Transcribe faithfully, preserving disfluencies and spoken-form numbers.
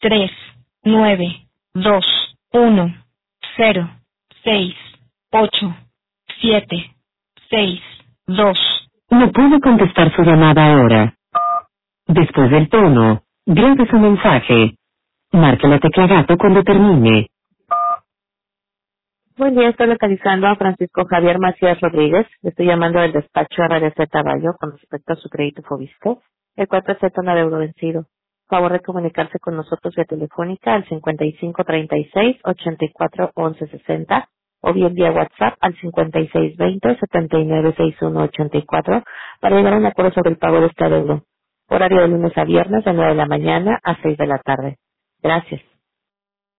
tres, nueve, dos, uno, cero, seis, ocho, siete, seis, dos. No puedo contestar su llamada ahora. Después del tono, grabe su mensaje. Marque la tecla gato cuando termine. Buen día, estoy localizando a Francisco Javier Macías Rodríguez. Le estoy llamando del despacho R D C Caballo con respecto a su crédito Fobiste, el cual presenta un adeudo vencido. Favor de comunicarse con nosotros vía telefónica al cincuenta y cinco treinta y seis ochenta y cuatro once sesenta o bien vía WhatsApp al cincuenta y seis veinte setenta y nueve sesenta y uno ochenta y cuatro para llegar a un acuerdo sobre el pago de este adeudo. Horario de lunes a viernes de nueve de la mañana a seis de la tarde. Gracias.